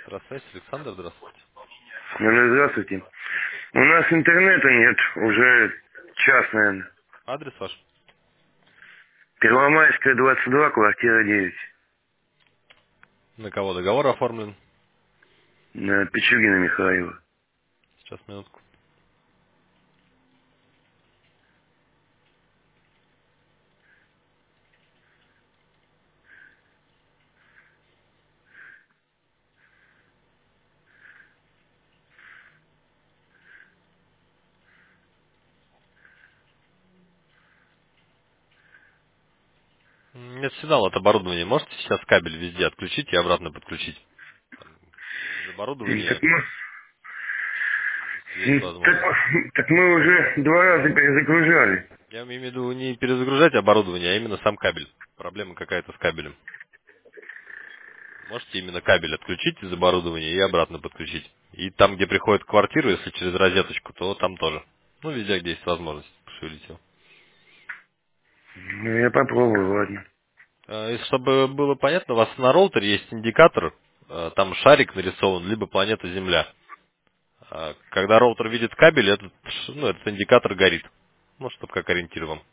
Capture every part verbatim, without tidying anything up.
Здравствуйте, Александр, здравствуйте. Ну, здравствуйте. У нас интернета нет уже час, наверное. Адрес ваш? Первомайская, двадцать два, квартира девять. На кого договор оформлен? На Пичугина Михаила. Сейчас, минутку. М, Нет сигнала от оборудования. Можете сейчас кабель везде отключить и обратно подключить? Из М, Так оборудования, мы, если есть м, так, возможность. так мы уже два раза перезагружали. Я имею в виду не перезагружать оборудование, а именно сам кабель. Проблема какая-то с кабелем. Можете именно кабель отключить из оборудования и обратно подключить. И там, где приходит в квартиру, если через розеточку, то там тоже. Ну, везде, где есть возможность, пошевелить его. Ну, я попробую, ладно. Э, И чтобы было понятно, у вас на роутере есть индикатор, э, там шарик нарисован, либо планета Земля. А когда роутер видит кабель, этот, ш- ну, этот индикатор горит. Ну, чтобы как ориентир вам.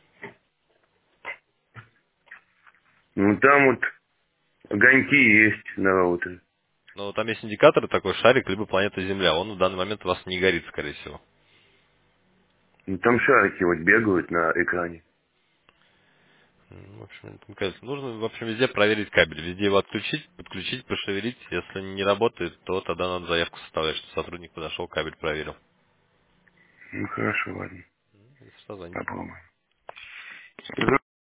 Ну, там вот огоньки есть на роутере. Но там есть индикатор, такой шарик, либо планета Земля. Он в данный момент у вас не горит, скорее всего. Ну, там шарики вот бегают на экране. М, В общем, это, конечно, нужно, в общем, везде проверить кабель. Везде его отключить, подключить, пошевелить. Если не работает, то тогда надо заявку составлять, что сотрудник подошел, кабель проверил. Ну, хорошо, ладно. Если что, звоните. Попробуем.